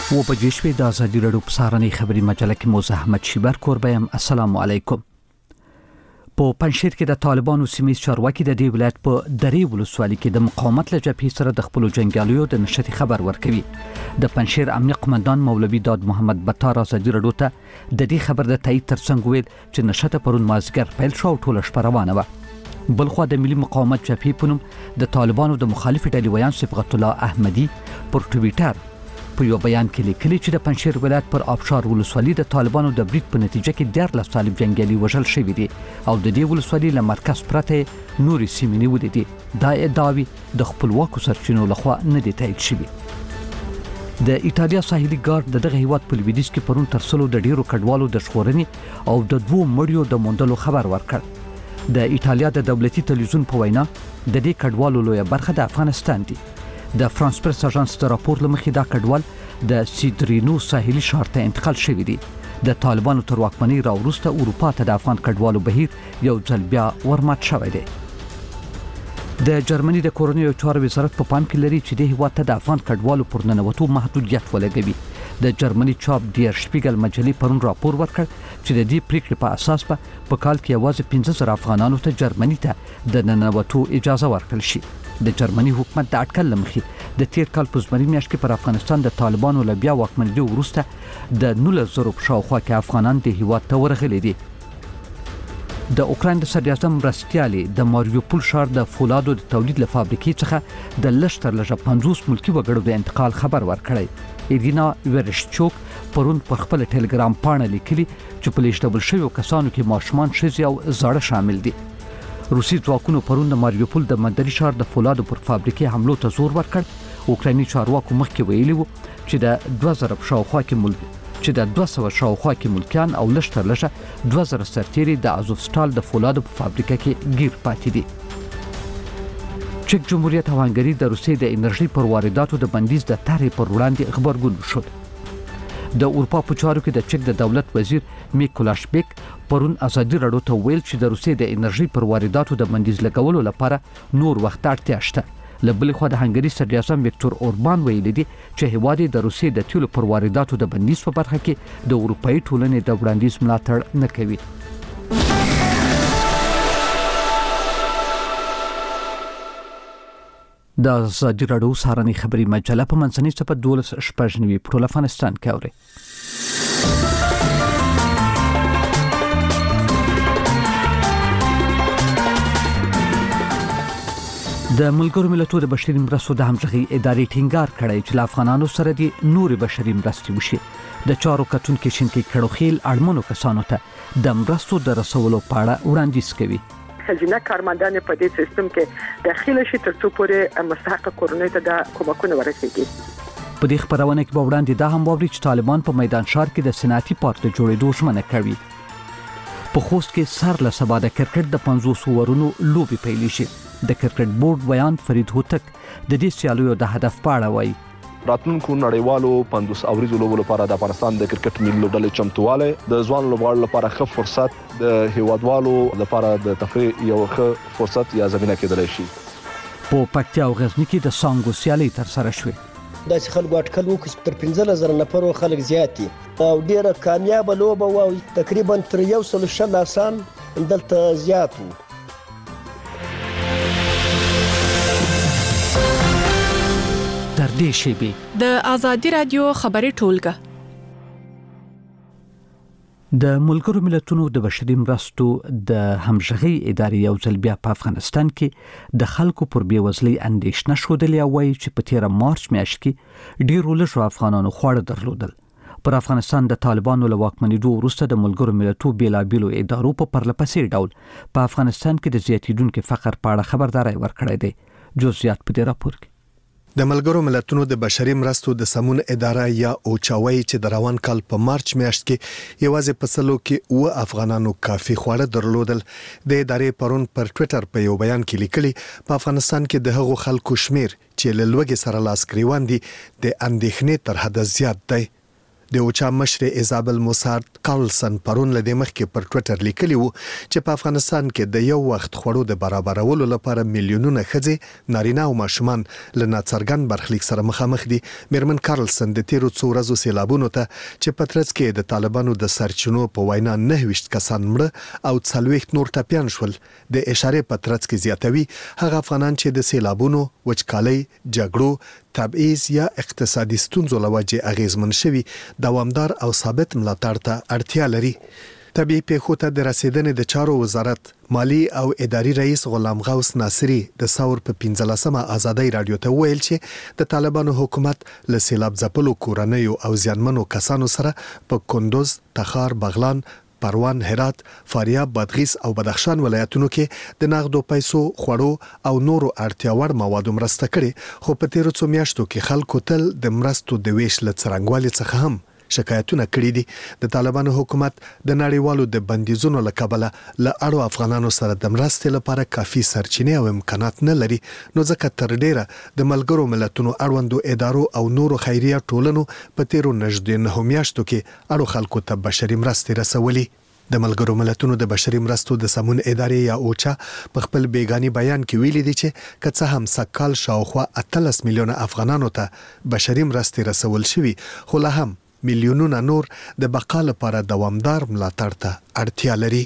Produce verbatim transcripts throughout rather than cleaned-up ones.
و بجې شوې د ازادي راډیو په سهارنۍ خبري مجله کې مو زه احمد شیبر کوربه یم. السلام علیکم. په پنجشیر کې د طالبانو سیمې چارواکي د دې ولایت په درې ولسوالۍ کې د مقاومت له جبهې سره د خپلو جنګیالیو د نشتې خبر ورکوي. د پنجشیر امنیه قومندان مولوي داد محمد بطار ازادي راډیو ته د دې خبر د تایید ترڅنګ ویل چې نشته پرون مازیګر پیل شو او ټوله شپه روانه وه. بلخوا د ملي مقاومت جبهې په نوم د طالبانو د مخالفې ډلې ویان صبغت الله احمدي پر ټویټر په یو بیان کې لیکلي چې د پنجشیر ولایت پر آبشار ولسوالۍ د طالبانو د برید په نتیجه کې دیارلس طالب جنګیالي وژل شوي دي او د دې ولسوالۍ له مرکز پرته نورې سیمې نیولې دي. دا ادعاوې د خپلواکو سرچینو لخوا نه دي تایید شوي. د ایټالیا ساحلي ګارد د دغه هیواد په لویدیځ کې پرون تر سلو د ډیرو کډوالو د ژغورنې او د دوو مړیو د موندلو خبر ورکړ. د ایټالیا د دولتي تلویزیون په وینا د دې کډوالو لویه برخه د افغانستان دي. د فرانس پریس اژانس د راپور لمخې دا کډوال د سیدرینو ساحلي ښار ته انتقال شوي دي. د طالبانو تر واکمنۍ راوروسته اروپا ته د افغان کډوالو بهیر یو ځل بیا ورمات شوی دی. د جرمني د کورنیو چارو وزارت په پام کې لري چې د هیواد ته د افغان کډوالو پر ننوتو محدودیت ولګوي. د جرمني چاپ ډیر شپیګل مجلې پرون راپور ورکړ چې د دې پریکړې په اساس به په کال کې یوازې پنځه زره افغانانو ته جرمني ته د ننوتو اجازه ورکړل شي. د جرمني حکومت د اټکل لمخې د تیر کال په زمري میاشت کې پر افغانستان د طالبانو له بیا واکمنېدو وروسته د نولس زرو په شاوخوا کې افغانان د هیواد ته ورغلي دي. د اوکراین د صدر اعظم مرستیالي د ماریوپول ښار د فولادو د تولید له فابریکې څخه د لږ تر لږه پنځوس ملکي وګړو د انتقال خبر ورکړی. ایرینا ورشچوک پرون پر خپل ټلګرام پاڼه لیکلي چې په لیږدول شویو کسانو کې ماشومان، ښځې او زاړه شامل دي. روسي ځواکونو پرون د ماریوپول د مندري ښار د فولادو پر فابریکې حملو ته زور ورکړ. اوکرایني چارواکو مخکې ویلي وو چې د دوه زره په شاوخوا کې ملک چې د دوه سوه شاوخوا کې ملکیان او لږ تر لږه دوه زره سرتیري د ازوفستال د فولادو په فابریکه کې ګیر پاتې دي. چک جمهوریت او هنګري د روسیې د انرژي پر وارداتو د بندیز د طرحې پر وړاندې خبرګون شول. د اروپا په چارو کې د چک د دولت وزیر میکولاش بیک پرون ازادي راډیو ته ویل چې د روسیې د انرژي پر وارداتو د بندیز لګولو لپاره نور وخت اړتیا شته. له بلې خوا د هنګري صدر اعظم ویکتور اوربان ویلي دي چې هیواد د روسیې د تیلو پر وارداتو د بندیز په برخه کې د اروپایي ټولنې د وړاندیز ملاتړ نه کوي. د ازادي راډیو سهارنۍ خبري مجله په منځنۍ صفحه دولس شپږ نوي په ټول افغانستان کې اوري. د ملګرو ملتونو د بشري مرستو د همغږي ادارې ټینګار کړی چې له افغانانو سره د نورې بشري مرستې وشي. د چارو کتونکو شینکي کړوخیل اړمنو کسانو ته د مرستو د رسولو په اړه وړاندیز کوي. خزینه کارمندان په دې سیستم کې داخله شي تر څو پورې مستحق کورنۍ ته د کومکونه ورسیږي. په دې خبرونه کې به وړاندې دا هم واوري چې طالبان په میدان ښار کې د صنعتي پارک د جوړېدو ژمنه کوي. په خوست کې سر له سبا د کرکټ د پنځوس اورونو لوبي پیل شي. د کرکټ بورډ ویان فرید هوتک د دې سیالیو د هدف په اړه وایي. راتلونکو نړیوالو پنځوس اوریزو لوبو لپاره د افغانستان د کرکټ ملي لوبډلې چمتواله د ځوان لوبغاړو لپاره ښه فرصت، د هیوادوالو لپاره د تفریح یو ښه فرصت یا زمينه کېدلی شي. په پکتیا او غزنی کې د سانګو سیالي تر سره شوې. د خلکو اټکل وکړ تر پنځه زره نفر خلک زیات دي او ډیره کامیاب لوبه و. تقریبا تر یو سل شل آسان دلته زیات وو. تر دې شی د ازادي رادیو خبري ټولګه د ملګرو ملتونو د بشري مرستو د همغږي ادارې یو ځل بیا په افغانستان کې د خلکو پر بیوزلۍ اندېښنه ښودلې او وایي چې په تیر مارچ میاشت کې ډیرو لږو افغانانو خواړه درلودل. پر افغانستان د طالبانو له واکمنېدو وروسته د ملګرو ملتونو بیلابیلو ادارو په پرلپسې ډول په افغانستان کې د زیاتیدونکو فقر په اړه خبرداري ورکړې ده. جزئیات په دې راپور کې. د ملګرو ملتونو د بشري مرستو د سمون اداره یا اوچاوي چې د روان کال په مارچ میاشت کې یوازې په سلو کې و افغانانو کافي خواړه درلودل. د ادارې پرون پر ټوئیټر په یو بیان کې لیکلي په افغانستان کې د هغو خلکو شمیر چې له لوږې سره لاس ګریوان دي د اندېښنې تر حد زیات دی. د اوچا مشر ایزابل موسارد کارلسن پرون له دمخ کې پر ټوئیټر لیکلی وو چې په افغانستان کې د یو وخت خوړو د برابرولو لپاره میلیونونه ښځې نارینه او ماشومان له ناڅرګند برخلیک سره مخامخ دي. میرمن کارلسن د تیرو څو ورځو سیلابونو ته چې په ترڅ کې د طالبانو د سرچینو په وینا نه ویشت کسان مړه او څلوېښت نور ټپیان شول د اشاره په ترڅ کې زیاتوي هغه افغانان چې د سیلابونو وچکالۍ جګړو تبعیض یا اقتصادي ستونزو له وجې اغیزمن شوي دوامدار او ثابت ملاتړ ته اړتیا لري. طبيعي پیښو ته د رسیدنې د چارو وزارت مالی او اداري رئیس غلام غوث ناصری د ثور په پنځلسمه آزادۍ رادیو ته ویل چې د طالبانو حکومت له سیلاب ځپلو کورنیو او زیانمنو کسانو سره په کندوز، تخار، بغلان، پروان، هرات، فاریاب، بادغیس او بدخشان ولایتونو کې د نغدو پیسو، خوړو او نورو اړتیا وړ موادو مرسته کړي، خو په تیرو څو میاشتو کې خلکو تل د مرستو د ویش له څرنګوالي څخه هم شکایتونه کړي دي. د طالبانو حکومت د نړیوالو د بندیزونو له کبله له اړو افغانانو سره د مرستې لپاره کافي سرچینې او امکانات نه لري، نو ځکه تر ډیره د ملګرو ملتونو اړوندو ادارو او نورو خیریه ټولنو په تیرو نږدې نهو میاشتو کې اړو خلکو ته بشري مرستې رسولي. د ملګرو ملتونو د بشري مرستو د سمون ادارې یا اوچا په خپل بیگانی بیان کې ویلي دي چې که څه هم سکهال شاوخوا اتلس میلیونه افغانانو ته بشري مرستې رسول شوي، خو لا هم میلیونونه نور د بقا لپاره دوامدار ملاتړ ته اړتیا لري.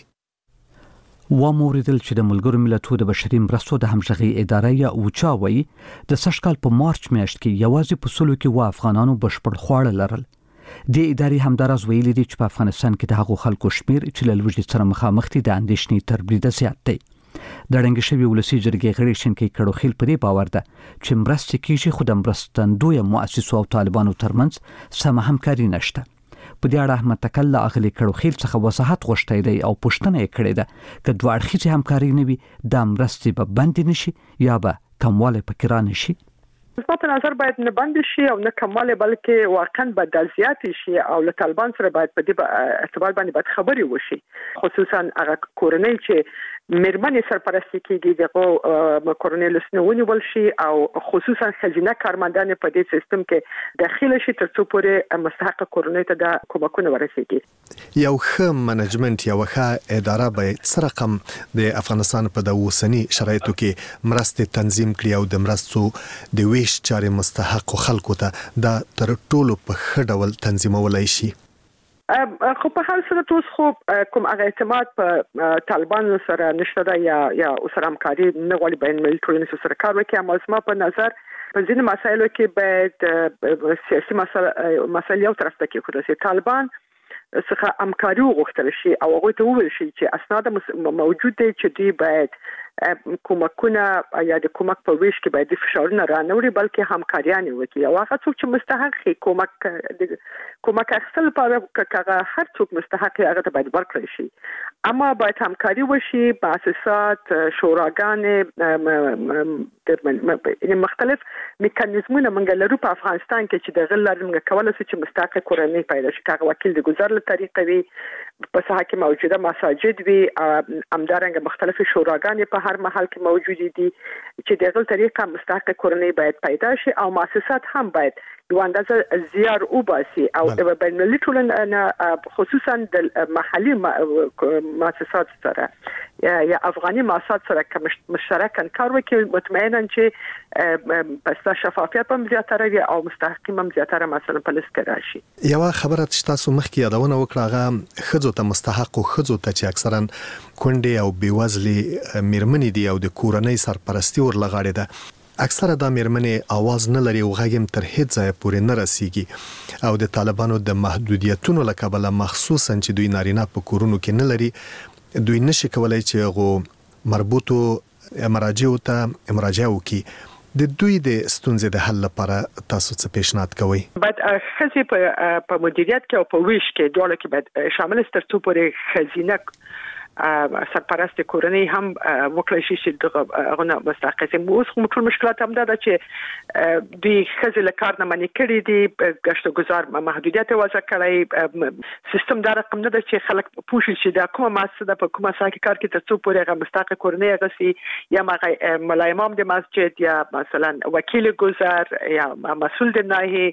واموریدل چې د ملګرو ملتونو د بشري مرستو د همغږي ادارې یا اوچا وایي د سږ کال په مارچ میاشت کې یوازې په سلو کې و افغانانو بشپړ خواړه لرل. د ادارې همدارز ویلي دي چې په افغانستان کې د هغو خلکو شمیر چې له لوږې سره مخامخ دي د اندېښنې تر بریده زیات دی. د ړنګ شوي ولسي جرګې غړي شینکي کړوخیل په دې باور ده چې مرستې کیږي، خو د مرستندویه مؤسسو او طالبانو ترمنځ سمه همکاري نشته. په دې اړه احمد تکل له اغلي کړوخیل څخه وضاحت غوښتی دی او پوښتنه یې کړې ده که دوه اړخیزه همکاري نه وي دا مرستې به بندې نشي یا به کموالی پکې رانشي. زما په نظر باید نه بند شي او نه کموالی، بلکې واقعا به د زیات شي او له طالبان سره باید په دې اعتبار باندې باید خبرې وشي، خصوصا هغه کورنۍ چې میرمنې سرپرستی کېږي دغه کورنۍ لسنه ونیول شي او خصوصا ښځینه کارمندان په دې سیستم کې داخله شي تر څو پورې مستحق کورنۍ ته د کومکونه ورسیږي. یو ښه منیجمنت، یو ښه اداره به څه رقم د افغانستان په د اوسني شرایطو کې مرستې تنظیم کړي او د مرستو د ویش چارې مستحق خلکو ته دا تر ټولو په ښه ډول تنظیمولای شي. خو په حال سره اوس خو کوم هغه اعتماد په طالبانو سره نشته ده یا یا سره همکاري نه غواړي بین المللي ټولنې سره کار وکړي. اما زما په نظر په ځینې مسایلو کې باید سیاسي مسایل یو طرف ته کېښودل شي، طالبان څخه همکاري وغوښتل شي او هغوی ته وویل شي چې اسناد موجود دی چې دوی باید کومکونه یا د کومک په ویش کې باید فشارونه رانهوړي، بلکې همکاریانې وکړي او هغه څوک چې مستحق شي کومک کومک اخیستل لپاره که هر څوک مستحق هغه ته باید ورکړل شي. اما باید همکاري وشي، مؤسسات، شوراګانې، مختلف میکانیزمونه موږ لرو په افغانستان کې چې د غل لارې موږ کولی شو چې مستحق کورنۍ پیدا شي، که هغه وکیل د ګزار له طریقې وي، په ساحه کې موجوده مساجد وي، همدارنګه مختلف شوراګانې په هر محل کې موجود دي چې د غل طریقه مستحق کورنۍ باید پیدا شي او مؤسسات هم باید یو اندازه زیار وباسي او د بین المللي ټولنې خصوصا د محلي مؤسسات سره یا افغاني مؤسسات سره مشترکاً کار وکړي، مطمئنا چې پس شفافیت هم زیاتره وي او مستحقین هم زیاتره مثلا په لیست کې راشي. یو خبره چې تاسو مخکې یادونه وکړه هغه ښځو ته مستحق او ښځو ته چې اکثرا کونډې او بیوزلې میرمنې دي او د کورنۍ سرپرستی ورلغاړي ده، اکثره دا میرمنې आवाज نه لري او غږ تر هیڅ ځای پورې نه رسیږي او د طالبانو د محدودیتونو له کبله مخصوصا چې دوی نارینه په کورونو کې نه لري، دوی نشي کولای چې هغه مربوطو مراجعو ته مراجعه وکړي. د دوی د ستونزې د حل لپاره تاسو څه پیشنهاد کوئ؟ باید ښځې په مدیریت کې او په ویش کې دواړو کې باید شامل تر څو پورې ښځینه سرپرست کورنۍ هم وکړای شي چې دغه غونه مستحق شي. اوس خو ټول مشکلات هم دا چې دوی ښځې له کار نه منع کړي دي، ګشت و گذار محدودیت وضع کړی، سیستم دا رقم نه ده چې خلک پوه شي چې دا کومه مؤسسه ده په کومه ساحه کې کار کوي تر څو پورې هغه مستحق کورنۍ هغه سي یا ملا امام د مسجد یا مثلا وکیل گذار یا مسئول د ناحیه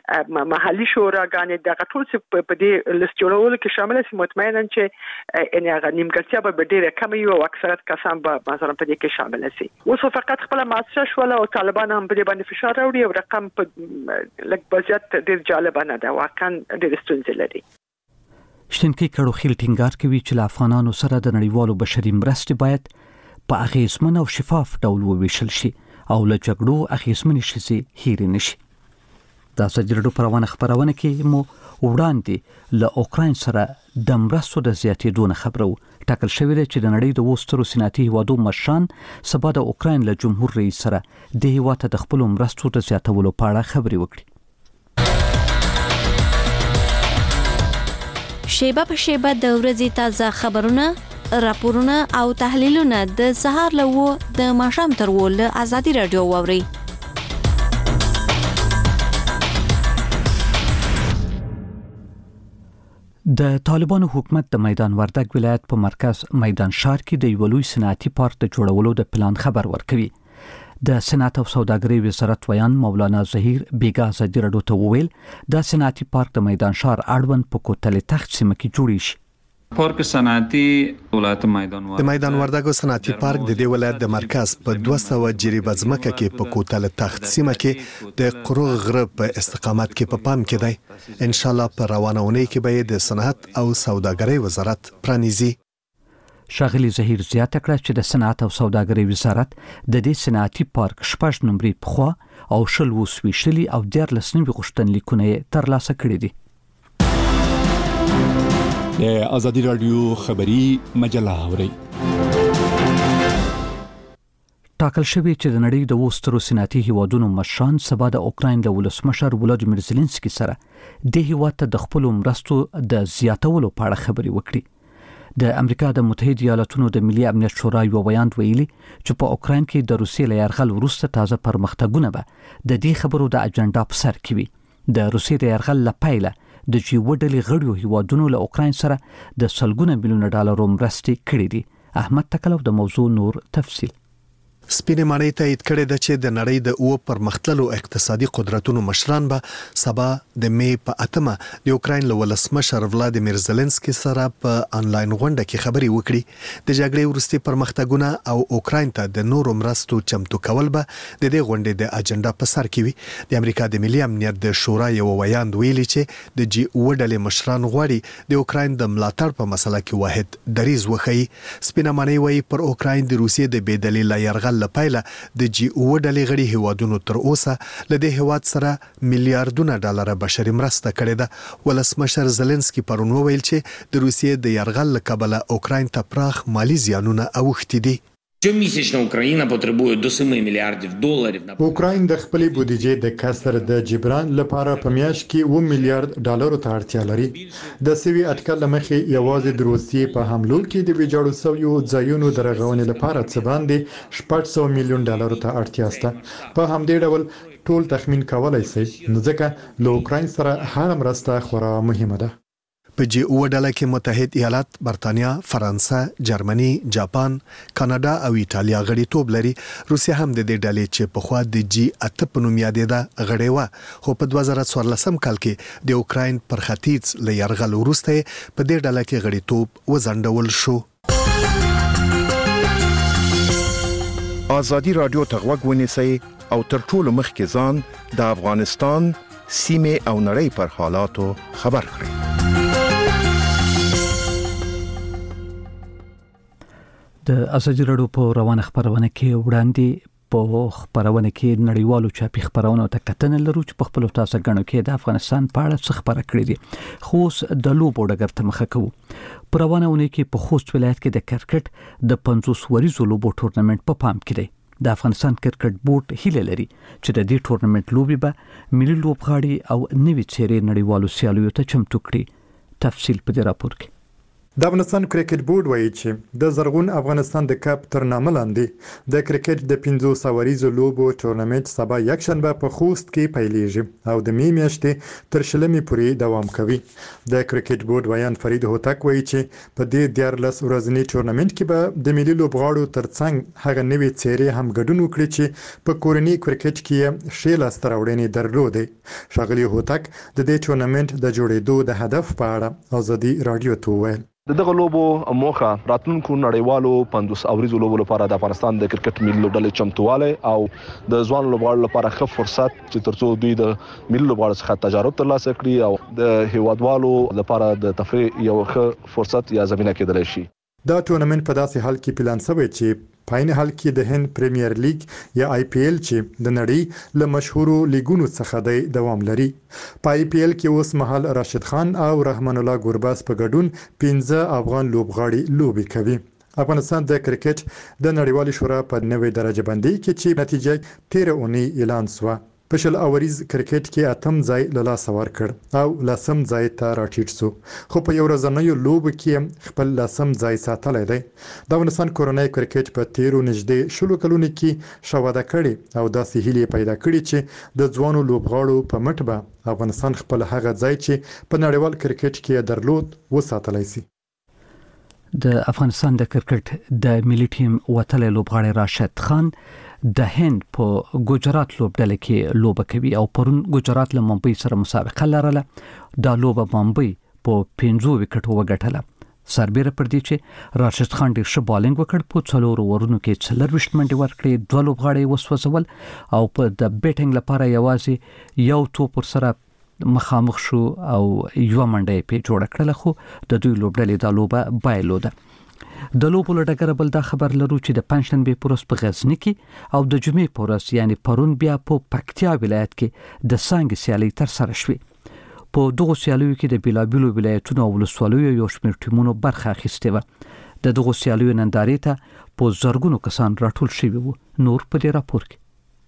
محلي شوراګانې د ټول څه په دې لیست جوړولو کې شامل دي. مطمئنا چې ان هغه نیمګړتیا به ډېره کم وي او اکثریت کسان به مثلا په دې کې شامل شي. اوس فقط خپل مؤسسه شول او طالبان هم په دې باندې فشار راوړي او رقم په لږ بزیات ډېر جالب نه ده، واقعا ډېر ستونزې لري. شتنکی کړو خیل ټینګار کوي چې له افغانانو سره د نړیوالو بشري مرستې باید په اغیزمن او شفاف ډول وویشل شي او له جګړو اغیزمن شي هیر نشي. دا سجرډو پروانه خبرونه کې مو وړاندې له اوکرين سره د مرستو د زیاتېدو خبرو ټاکل شوې ده چې د نړۍ د وسترو صنعتي هوادو مشران سبا د اوکرين له جمهور رئیس سره د هیواد د خپل مرستو د زیاتولو په اړه خبرې وکړي. شیبه په شیبه د ورځې تازه خبرونه، راپورونه او تحلیلونه د سهار له د ماښام تر ول ازادي رادیو ووري. د طالبانو حکومت د میدان وردګ ولایت په مرکز میدان شهر کې د یو لوی صنعتي پارک د جوړولو د پلان خبر ورکوي. د صنعت او سوداګرۍ وزارت ویان مولانا ظهیر بیګا ازادي رادیو ته وویل د صنعتي پارک د میدان شهر اړوند په کوتل تخت سیمه کې جوړ شي. پارک صنعتي ولایت میدان وردګ د میدان وردګ صنعتي پارک د دې ولایت د مرکز په دوه سوه جریبه ځمکه کې په کوتل تخت سیمه کې د قروغ غره په استقامت کې په پام کې دی. ان شاء الله په روانه اونۍ کې به د صنعت او سوداګرۍ وزارت پرانیزي. شاغلی زهیر زیاته کړه چې د صنعت او سوداګرۍ وزارت د دې صنعتي پارک شپږ نمبرې پخوا او شل وسويشلي او دیارلس نوي غوښتنلیکونه ترلاسه کړي دي. د ازادي رادیو خبری مجله اوري. ټاکل شوی چې د نړۍ د وسترو صنعتي هیوادونو مشران سبا د اوکراین د ولسمشر ولادیمیر زيلنسکي سره د هیواد ته د خپل مرستو د زیاتولو په اړه خبرې وکړي. د امریکا د متحده ایالاتونو د ملي امنیت شورا یو بیان ویلي چې په اوکراین کې د روسیې له یرغل وروسته تازه پرمختګونه به د دې خبرو د اجنډا په سر کې وي. د روسیې د یرغل لپاره د جی وډلې غړیو هیوادونو له اوکراین سره د سلګونه میلیون ډالر مرستې کړې دي. احمد تکلو د موضوع نور تفصیل. سپینې ماڼۍ تایید کړې ده چې د نړۍ د او پرمختللو اقتصادي قدرتونو مشران به سبا د می په اتمه د اوکراین له ولسمشر ولادیمیر زيلنسکي سره په انلاین غونډه کې خبرې وکړي. د جګړې وروستي پرمختګونه او اوکراین ته د نورو مرستو چمتو کول به د دې غونډې د اجنډا په سر کې وي. د امریکا د ملي امنیت د شورا یو ویان ویلي چې د جی وډلې مشران غواړي د اوکراین د ملاتړ په مسله کې واحد دریز وخی. سپینې ماڼۍ وايي پر اوکراین د روسیې د بېدلیله یرغل لپاره د جی او ډلې غړي هیوادونو تر اوسه لدې هیواد سره میلیارډونه ډالر بشري مرسته کړې ده. ولسمشر زيلنسکي پرون وویل چې د روسیې د یرغل له کبله اوکراین ته پراخ مالی زیانونه اوښتي دي. Щомісячно Україна потребує до семи мільярдів доларів на اوکراین د خپلې بودیجې د کسر د جبران لپاره په میاشت کې اوه میلیارډ ډالر ته اړتیا لري. د سوي اټکل مخې یوازې د روسیې په حملو کې د ویجاړو شویو ځایونو د رغونې لپاره څه باندې شپږ سوه میلیون ډالر ته اړتیا شته. په همدې ډول ټول تخمین کولای شي ځکه له اوکراین سره هر مرسته خورا مهمه ده. په جی او ډله کې متحد ایالات، برتانیا، فرانسه، جرمني، جاپان، کاناډا او ایټالیا غړیتوب لري. روسیا هم د دې ډلې چې په خوا د جی اته په نوم یادېده غړې و، خو په دوه زره څوارلسم کال کې د اوکراین پر ختیځ له یرغل وروسته په دې ډله کې غړیتوب وځنډول شو. ازادي رادیو ته غوږ ونیسئ او تر ټولو مخکې ځان د افغانستان سیمه او نړۍ پر حالاتو خبر کړئ. د ازادي رادیو په روانه خبرونه کې وړاندې په خبرونه کې نړیوالو چاپی خبرونه ته کتنه لرو چې په خپل تاسو غنو کې د افغانستان په اړه څه خبره کړې دي. خو د لوبو ډګر ته مخه کوو. په روانه ونه کې په خوست ولایت کې د کرکټ د پنځوس وریزو لوبو ټورنمنت په پام کې دی. د افغانستان کرکټ بورډ هیله لري چې د دې ټورنمنت لوبي به ملي لوبغاړي او نوي چیرې نړیوالو سیالیو ته چمتو کړي. تفصیل په دې راپور کې. د افغانستان کرکټ بورډ وایي چې د زرغون افغانستان د کپ تر نامه لاندې د کرکټ د پنځو سوریزو لوبو ټورنمنت سبا یکشنبه په خوست کې پیلېږي او د می میاشتې تر شلمې پورې دوام کوي. د کرکټ بورډ ویان فرید هوتک وایي چې په دې دیارلس ورځني ټورنمنت کې به د ملي لوبغاړو ترڅنګ هغه نوې څېرې هم ګډون وکړي چې په کورني کرکټ کې یې ښې لاسته راوړنې درلودې. ښاغلي هوتک د دې ټورنمنت د جوړېدو د هدف په اړه ازادي راډیو ته وویل. د دغه لوبو موخه راتلونکو نړیوالو پنځوس اوریزو لوبو لپاره د افغانستان د کرکټ ملي لوبډلې چمتواله او د ځوان لوبغاړو لپاره ښه فرصت چې ترڅو دوی د ملي لوبغاړو څخه تجارب ترلاسه کړي او د هیوادوالو لپاره د تفریح یو ښه فرصت یا زمينه کېدلی شي. دا ټورنمنت په داسې حال کې پلان شوی چې پاین حال کې د هند پریمیر لیګ یا آی پی ایل چې د نړۍ له مشهورو لیګونو څخه دی دوام لري. په آی پی ایل کې اوس مهال راشد خان او رحمان الله ګورباز په ګډون پنځه افغان لوبغاړي لوبي کوي. افغانستان د کرکټ د نړیوالې شورا په نوې درجه بندي کې چې نتیجه تیر اونۍ اعلان شوه په شل اوریز کرکټ کې اتم ځای له لاسه ورکړ او لسم ځای ته راټیټ شو، خو په یو ورځنیو لوبو کې خپل لسم ځای ساتلی دی. د افغانستان کورنۍ کرکټ په تیرو نږدې شلو کلونو کې شواده کړي او داسې هیلې پیدا کړي چې د ځوانو لوبغاړو په مټ به افغانستان خپل هغه ځای چې په نړیوال کرکټ کې درلود وساتلی شي. د افغانستان د کرکټ د ملي ټیم وتلی لوبغاړی راشد خان د هند په ګجرات لوبډله کې لوبه کوي او پرون ګجرات له ممبئی سره مسابقه لرله. دا لوبه ممبئی په پنځو وکټو وګټله. سربېره پر دې چې راشد خان ډېر ښه بالینګ وکړ، په څلورو ورونو کې څلرویشت منډې ورکړې، دوه لوبغاړي وسوځول او په د بیټینګ لپاره یوازې یو توپ ورسره مخامخ شو او یو منډه یې پې جوړه کړله، خو د دوی لوبډلې دا لوبه بایلوده. د لوبو له ډګره بل دا خبر لرو چې د پنجشنبې په ورځ په غزني کې او د جمعې په ورځ یعنی پرون بیا په پکتیا ولایت کې د څانګې سیالۍ ترسره شوې. په دغو سیالیو کې د بیلابیلو ولایتونو او ولسوالیو یو شمېر ټیمونو برخه اخیستې وه. د دغو سیالیو نندارې ته په زرګونو کسان راټول شوي وو. نور په دې راپور کې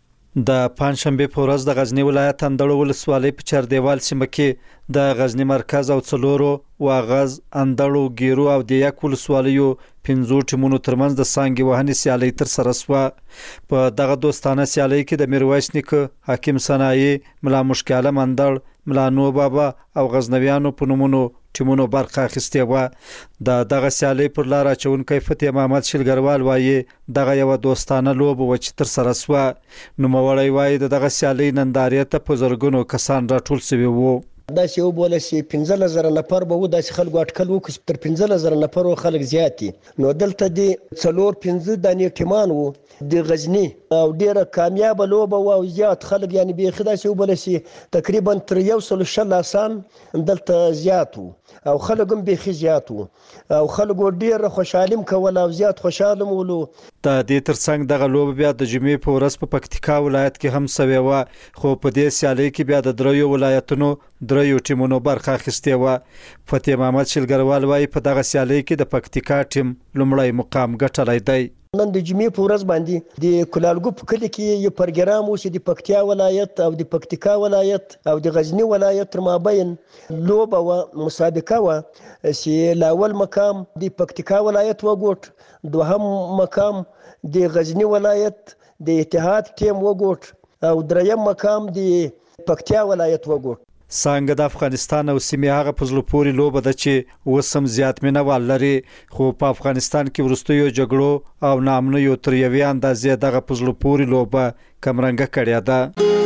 د پنجشنبې په ورځ د غزنی ولایت اندړو ولسوالۍ په چاردیوال سیمه کې د غزنی مرکز او څلورو واغز اندړو ګیرو او د یک ولسوالیو پنځو ټیمونو ترمنځ د څانګې وهنې سیالۍ ترسره شوه. په دغه دوستانه سیالۍ کې د میرویس نیکه، حکیم صنایع، ملا مشک عالم اندړ، ملا نو بابا او غزنویانو په نومونو ټیمونو برخه اخیستې وه. د دغه سیالۍ پر لار اچونکی فتح محمد شلګروال وایي دغه یوه دوستانه لوبه وه چې ترسره شوه. نوموړی وایي د دغه سیالۍ نندارې ته په زرګونو کسان راټول شوي وو. داسې وبوله چې پنځلس زره نفر به وو، داسې خلکو اټکل وکړو چې تر پنځلس زره نفر وو، خلک زیات دي. نو دلته د څلور پنځه دانې ټیمان وو د غزني او ډېره کامیابه لوبه وه او زیات خلک یعنې بیخي داسې وبوله چې تقریبا تر یو سلو شل آسان دلته زیات وو او خلک هم بیخي زیات وو او خلکو ډېره خوشحالي م کوله او زیات خوشحاله م ولو. د دې ترڅنګ دغه لوبه بیا د جمعې په ورځ په پکتیکا ولایت کې هم سوې وه، خو په دې سیالۍ کې بیا د دریو ولایتونو دریو ټیمونو برخه اخیستې وه. فتح محمد شلګروال وایي په دغه سیالۍ کې د پکتیکا ټیم لومړی مقام ګټلی دی. نن د جمعې په ورځ باندې د کلالګو په کلي کې یو پروګرام و چې د پکتیا ولایت او د پکتیکا ولایت او د غزنی ولایت تر مابین لوبه وه، مسابقه وه چې لاول مقام د پکتیکا ولایت وګوټ، دوهم مقام د غزنی ولایت د اتحاد ټیم وګوټ او دریم مقام د پکتیا ولایت وګوټ. څانګه د افغانستان او سیمې هغه په زړه پورې لوبه ده چې اوس هم زیات مینه وال لري، خو په افغانستان کې وروستیو جګړو او ناامنیو تر یوې اندازې دغه په زړه پورې لوبه کمرنګه کړې ده.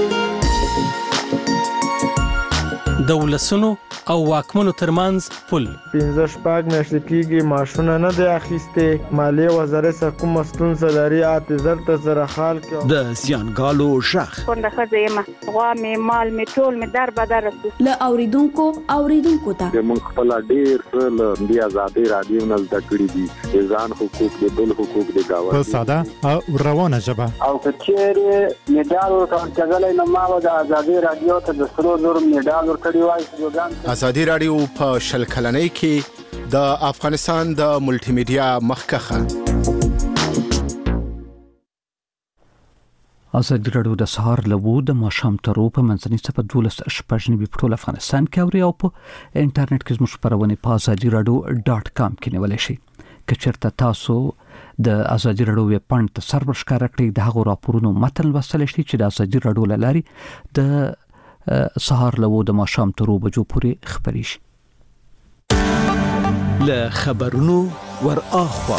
د ولسونو او واکمنو ترمنځ پل پنځه شپږ میاشتې کېږي معاشونه نه دی اخیستې، مالیې وزارت څخه کومه ستونزه لري، اعتذار ته سره حال کوي. د زیانګالو غږ کونډه ښځه یم، غوا مې مال مې ټول مې در بدر رسو له اوریدونکو اوریدونکو ته موږ خپل ډېر څه له دې ازادۍ راډیو نه زده کړي دي، د ځان حقوق د بل حقوق د ګاونډي په ساده او روانه ژبه. او که چیرې میډال ورکول کېدلی نو ما به د ازادۍ راډیو ته د سرو زرو میډال ورکړی وای. ازادي راډیو په شل کلنۍ کې د افغانستان د ملټي میډیا مخکخه. ازادي راډیو د سهار لوو د ماشام ترو په منځني صفه دولس شپږنی په ټول افغانستان کې اوري او په انټرنیټ کې زموږ خبرونه په ازادي راډیو ډاټ کام کې نیول شي. کچرته تاسو د ازادي راډیو ویب پاڼې ته سرور ښکار کړئ د هغو راپورونو متن لوستل شي چې د ازادي راډیو لاري د سهار لوو د ماشام ترو بجو پورې خبري شي. له خبرونو ور اخوا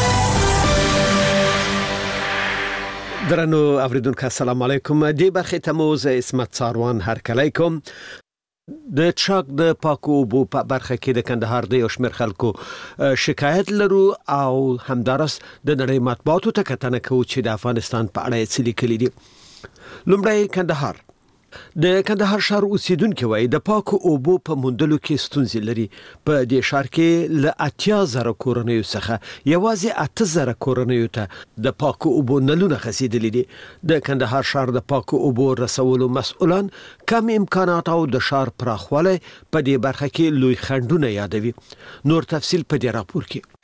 درنو اوریدونکو السلام علیکم. دی برخه تموز اسمت ساروان هر کلیکم. د چاک د پاکو اوبو په برخه کې د کندهار د یو شمېر خلکو شکایت لرو او همدارس د نړۍ مطبوعاتو ته کتنه کوي چې د افغانستان په اړه څه لیکلي دي. لومړی کندهار. د کندهار ښار اوسیدونکو وایي د پاکو اوبو په موندلو کې ستونزې لري. په دې ښار کې له اتیا زره کورنیو څخه یوازې اته زره کورنیو ته د پاکو اوبو نلونه خسیدلي دي. د کندهار ښار د پاکو اوبو رسولو مسؤلان کم امکانات او د ښار پراخوالی په دې برخه کې لوی خنډونه یادوي. نور تفصیل په دې راپور کې.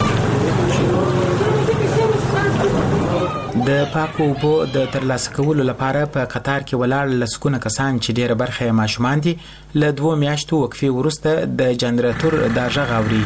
د پاکو اوبو د ترلاسه کولو لپاره په قطار کې ولاړ لسکونه کسان چې ډیره برخه یې ماشومان دي له دوه میاشتو وقفې وروسته د جنراتور د غږ اوري.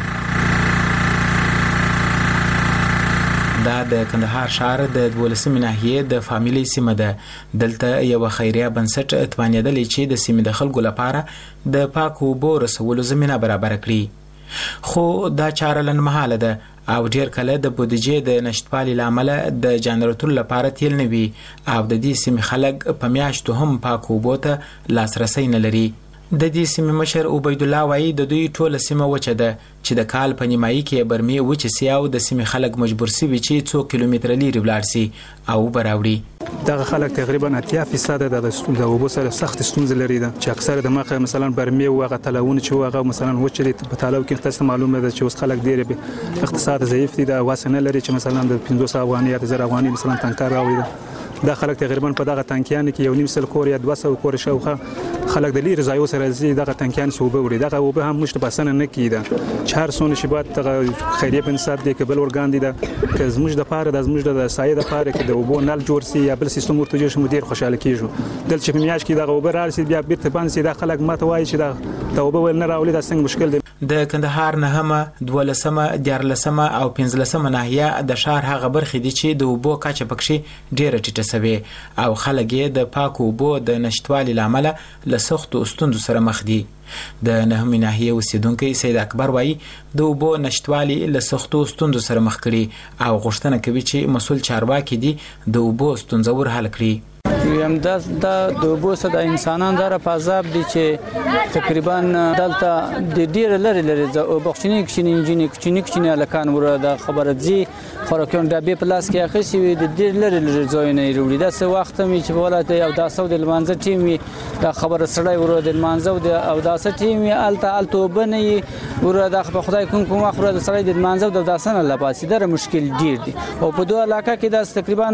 دا د کندهار ښار د دولسمې ناحیې د فامیلي سیمه ده. دلته یو خیریه بنسټ توانیدلی چې د سیمې د خلکو لپاره د پاکو اوبو رسولو زمینه برابر کړي. خو دا چاره لنډمهاله ده او ډیر کله د بودیجې د نشټوالي لامل د جنراتور لپاره تیل نه وي او د دې سیمې خلک په میاشتو هم پاکو اوبو ته لاسرسی نه لري. د دې سیمې مشر عبید الله وایي د دوی ټوله سیمه وچه ده چې د کال په نیمایي کې برمې وچې سي او د سیمې خلک مجبور سوي چې څو کیلومتره لرې ولاړ سي او براوړي. دغه خلک تقریبا اتیا فیصد د د اوبو سره سخت ستونزې لري ده چې اکثره د مخه مثلا برمې او هغه تلاون چې هغه مثلا وچې په تالاو کې تاسو معلومه ده چې اوس خلک ډیر به اقتصاد ضعیف دي د واسنه لري چې مثلا د پنځوس افغاني یا زر افغاني مثلا تنکر راوي ده. دا خلک تقریبا په دغه تنکیان کې یو نیم سل کور یا دوه سوه کور شاوخه خلک د لیرې ځایو سره زی دغه تنکیان سوبه وړي. دغه اوبه هم مشت بسنه نه کیده چې هر څونه چې بعد دغه خیریه بنسټ دی کبل ورګان دي ده که زموږ د پاره د زموږ د سایه د پاره کې د اوبو نل جوړ سي یا بل سیستم ورته جوړ شي مدیر خوشاله کیږي. دل چې په میاش کې دغه اوبه رارسي بیا بیرته باندې سي د خلک ماته وایي چې د اوبه ول نه راولي دا څنګه مشکل دی. د کندهار نهمه دولسمه دیارلسمه او پنځلسمه ناحیه د ښار هغه برخې دي چې د اوبو کچه پکښې ډیره ټیټه سوي او خلک یې د پاکو اوبو د نشټوالي لامل له سختو ستونزو سره مخ دي. د نهمې ناحیې اوسیدونکی سید اکبر وایي د اوبو نشټوالي له سختو ستونزو سره مخ کړي او غوښتنه کوي چې مسؤل چارواکي دي د اوبو ستونزه ور حل کړي. یم دا د اوبو سره د انسانان دره په عذاب دي چې تقریبا دلته د ډیر لري لري د بخښنی کښینی انجینی کښینی کښینی الکان ور د خبره دي خورکون ډبې پلاس کې اخیسي وي د ډیر لري لري ځایونه وروړي. دا څه وخت می چې ولایت او د سعود المنځ ټیم وي دا خبره سړی ور د منځو او د اسه ټیم وي الته الته وبني ور د خدای کوم کوم اخره د سړی د منځو د داسنه لپاسي در مشکل ډیر دي او په دوه علاقه کې د تقریبا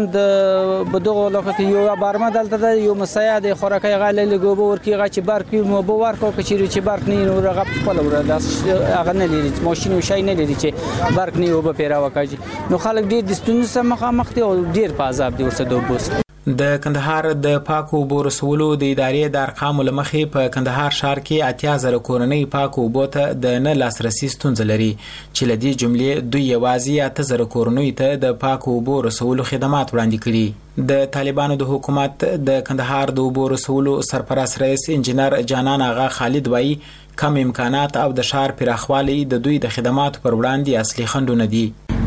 د بدوغه علاقه کې یو بارما دلته یو مسایا د خوراکي غالي لګوبو ورکی غا چې بارک مو بو ورکو کچيري چې بارک نه نور غ خپل ور د اغه نه لري ماشين وشای نه لري چې بارک نه وب پیرا وکړي. نو خلک ډیر د ستونزو سره مخامخ دي او ډیر په عذاب دي ورسره دوبوس. د کندهار د پاکو اوبو رسولو د ادارې د ارقامو لمخې په کندهار ښار کې اتیا زره کورنۍ پاکو اوبو ته د نه لاسرسي ستونزه لري چې لدی جملې دوی یوازې اته زره کورنۍ ته د پاکو اوبو رسولو خدمات وړاندې کړي. د طالبانو د حکومت د کندهار د اوبو رسولو سرپرست رئیس انجنیر جانان آغا خالد وایي کم امکانات او د ښار پراخوالی د دوی د خدماتو پر وړاندې اصلي خنډونه دي.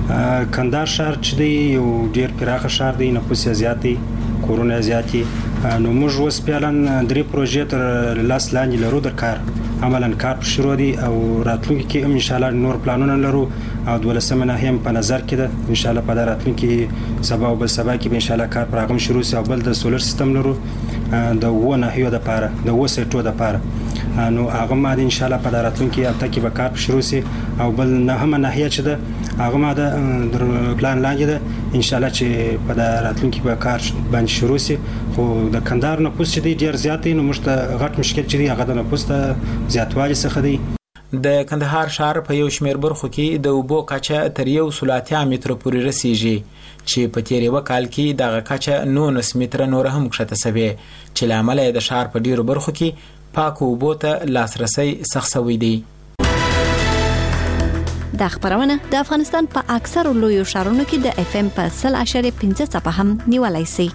کندهار ښار چې دی یو ډیر پراخه ښار دی، نفوس یې زیات دی، کورونه زیات دي. نو موږ اوس پیالن درې پروژې تر لاس لاندې لرو د کار عملاً کار شروع دي او راتلونکي کې ان شاء الله نور پلانونه لرو او دولسمه ناحیه په نظر کې ده. ان شاء الله په راتلونکي سبا او بل سبا کې به ان شاء الله کار پراغم شروع شي او بل د سولر سیستم لرو د و ناحیو د پاره د و سیټو د پاره نو هغه ما ان شاء الله په راتلونکي هفته کې به کار شروع شي او بل نه هم ناحیه چې ده هغه ما د پلان لاندې ده ان شاء الله چې په راتلونکي به کار باندې شروع شي. خو د کندهار نفوس چې دی ډیر زیات دی نو موږ ته غټ مشکل چې دی هغه د نفوس ته زیاتوالی څخه دی. د کندهار ښار په یو شمېر برخو کې د اوبو کچه تر یو سل اتیا مترو پورې رسیږي چې په تیر یو کال کې دغه کچه نولس متره نور هم کښته شوې چې له امله د ښار په ډیرو برخو کې پاکو اوبو ته لاسرسی سخت شوی دی. دا خبرونه د افغانستان په اکثرو لویو ښارونو کې د اف ام په سل اشاریه پنځه څپه هم نیولای شي.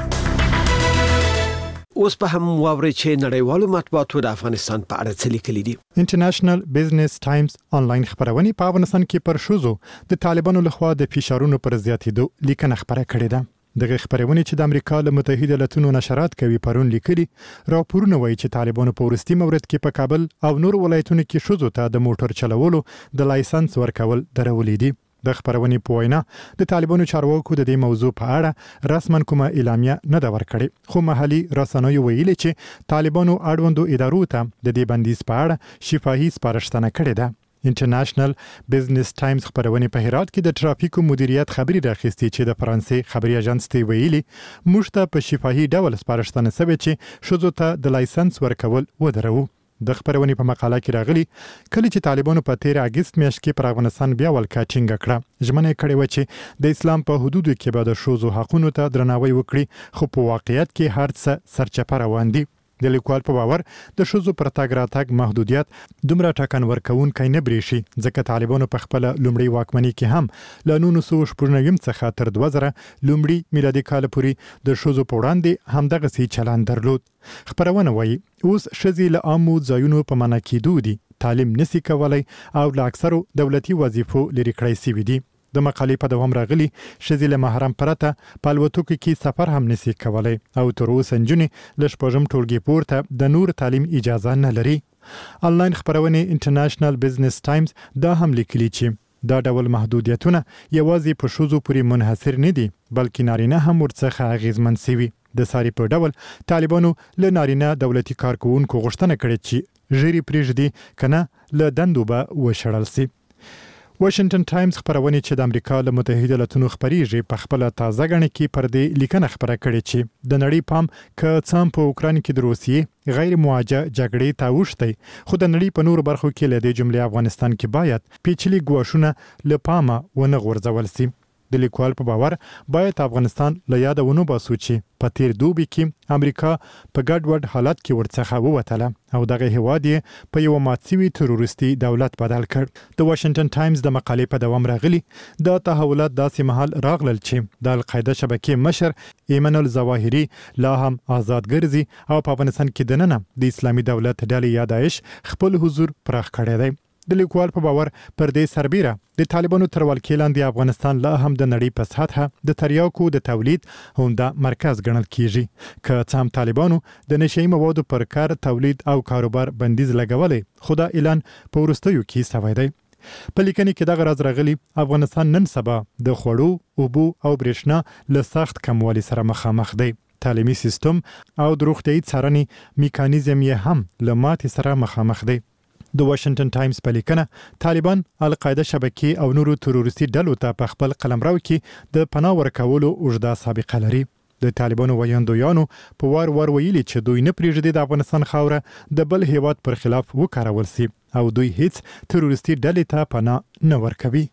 اوس په هم واوري چې نړیوالو مطبوعاتو د افغانستان په اړه څه لیکلي دي. انټرنیشنل بزنس ټایمز آنلاین خبرونه په افغانستان کې پر شوزو د طالبانو لخوا د فشارونو پر زیاتېدو لیکنه خبره کړې ده. دغه خبرونه چې د امریکا له متحده ایالاتونو نشرات کوي پرون لیکلي راپورونه وایي چې طالبانو په ورستي مورد کې په کابل او نور ولایتونو کې شوزو ته د موټر چلولو د لایسنس ورکول درولې دي. د خبرونې په وینا د طالبانو چارواکو د دې موضوع په اړه رسماً کومه اعلامیه نه ده ورکړې، خو محلي رسنیو ویلي چې طالبانو اړوندو ادارو ته د دې بندیز په اړه شفاهي سپارښتنه کړې ده. انټرنیشنل بزنس ټایمز خبرونه په هرات کې د ترافیکو مدیریت خبري راخستي چې د فرانسې خبري اژانس ته ویلي موږ ته په شفاهي ډول سپارښتنه شوې چې شوزو ته د لایسنس ورکول ودرو. د خبرونې په مقاله کې راغلي کله چې طالبانو په تیر اگست میاشت کې پر افغانستان بیا ولکا ټینګ کړه، ژمنه کړې و چې د اسلام په حدودو کې به د شوزو حقونو ته درناوی وکړي، خو په واقعیت کې هر څه سرچپه روان دي. د لیکوال په باور د شوزو پر تاګ راتګ محدودیت دومره ټاکن ورکوونکی نه بریشي ځکه طالبانو په خپل لومړی واکمنۍ کې هم له نولس سوه شپږ نوي څخه تر دوه زره لومړی میلادي کال پورې د شوزو په وړاندې همدغه سي چلند درلود. خبرونه وایي اوس ښځې له عامو ځایونو په منع کېدو دي، تعلیم نسی کولای او له اکثرو دولتي وظیفو لرې کړی سوي دي. د مقالې په دوام راغلي ښځې له محرم پرته په الوتکو کې سفر هم نسی کولای او تر اوسه نجونې له شپږم ټولګي پورته د نور تعلیم اجازه نه لري. آنلاین خبرونه انټرنیشنل بزنس ټایمز دا هم لیکلي چې دا ډول محدودیتونه یوازې په ښځو پورې منحصر نه دي بلکې نارینه هم ورڅخه اغیزمن شوي. د ساري په ډول طالبانو له نارینه دولتي کارکوونکو غوښتنه کړې چې ژیري پرېږدي کنه له دندو به وشړل شي. واشنگټن ټایمز خبرونه چې د امریکا له متحده ایالاتونو خبريږي په خپل تازه غړنه کې پر دې لیکنه خبره کړې چې د نړۍ پام ک څام په اوکران کې د روسیې غیر مواجه جګړې ته وشتي، خو د نړۍ په نور برخو کې له دې جملې افغانستان کې باید پیچلي ګواښونه له پامه ونه غورځول شي. د لیکوال په باور باید افغانستان له یاده ونه باسو چې په تیر دوبي کې امریکا په ګډوډ حالت کې ورڅخه ووتله او دغه هواد یې په یو ماتسوي تروریستي دولت بدل کړ. د واشنگټن ټایمز د مقالې په دوام راغلي دا تحولات داسې مهال راغلل چې د القاعده شبکې مشر ایمن الظواهري لا هم آزاد ګرځي او په افغانستان کې دننه د اسلامي دولت ډلې یا داعش خپل حضور پراخ کړی دی. د لیکوال په باور پر دې سربیره د طالبانو تر ولکې لاندې افغانستان لا هم د نړۍ په سطحه د تریاکو د تولید همدا مرکز ګڼل کیږي. که څه هم طالبانو د نشئی موادو پر کار تولید او کاروبار بندیز لګولې، خو دا اعلان په وروستیو کې شوی دی. په لیکنه کې دغه راز راغلی افغانستان نن سبا د خوړو، اوبو او برېښنا له سخت کموالي سره مخامخ دی. تعلیمي سیستم او د روغتیايي څارنې میکانیزم یې هم له ماتې سره مخامخ دی. د واشنگټن ټایمز په لیکنه طالبان القاعده شبکې او نورو تروریستي ډلو ته په خپل قلمرو کې د پناه ورکولو اوږده سابقه لري. د طالبانو ویاندویانو په وار وار ویلي چې دوی نه پرېږدي د افغانستان خاوره د بل هیواد پر خلاف وکارول شي او دوی هیڅ تروریستي ډلې ته پناه نه ورکوي.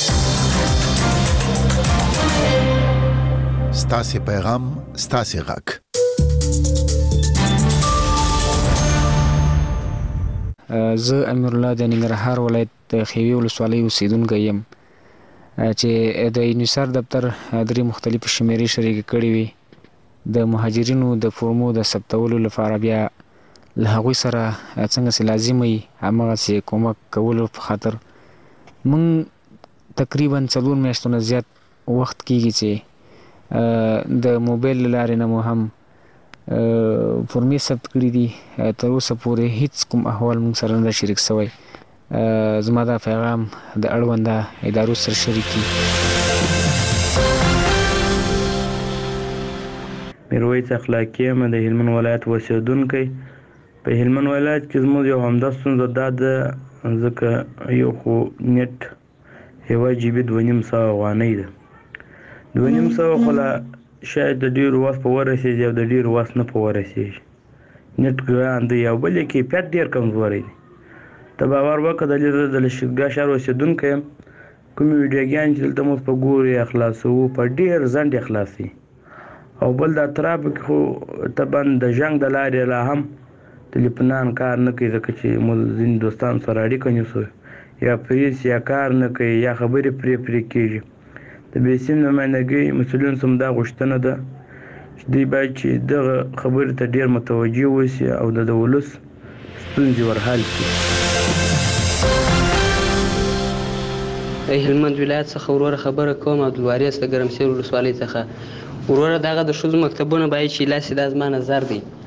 ستاسو پیغام ستاسو غږ. زه امیر الله د ننګرهار ولایت د خیوي ولسوالۍ اوسیدونکی یم چې د یونیسار دفتر درې مختلف شمیرې شریک کړې وي د مهاجرینو د فورمو د ثبتولو لپاره. بیا له هغوی سره څنګه چې لازم وي هماغسې کومک کولو په خاطر موږ تقریبا څلور میاشتو نه زیات وخت کېږي چې د موبایل له لارې نه مو هم فورمې ثبت کړي دي. تر اوسه پورې هیڅ کوم احوال موږ سره نه شریک شوی. زما دا پیغام د اړونده ادارو سره شریک کړي. میرویس اخلاقی یم د هلمند ولایت اوسیدونکی. په هلمند ولایت کې زموږ یو همدا ستونزه دا ده ځکه یو خو نیټ یوه جی بي دوه نیم سوه افغانۍ ده. دوه نیم سوه خو لا شاید د ډیرو وخت په ورسېږي او د ډیرو وخت نه په ورسېږي. نیټ ګران دی او بل یې کیفیت ډېر کمزوری دی. ته باور وکړه د د لشکرګاه ښار اوسېدونکی یم کومې ویډیوګانې چې دلته موږ په ګوري اخلاصوو په ډېر ځنډ اخلاصي او بل د اطرافو کې خو طبعا د جنګ د لارې لا هم ټلیفونان کار نه کوي ځکه چې موږ ځینې دوستانو سره اړیکه نیسو یا پریس یا کار نه کوي یا خبرې پرې پرې کېږي د بېسیم نمایندګۍ مسؤلینو څخه دا غوښتنه ده چې دوی باید چې دغه خبرې ته ډېر متوجه اوسي او د د ولس ستونزې ورحل کړي. د هلمند ولایت څخه وروره خبره کوم عبدالوارث د ګرمسیر ولسوالۍ څخه. وروره دغه د ښځو مکتبونه باید چې لاسې دا زما نظر دی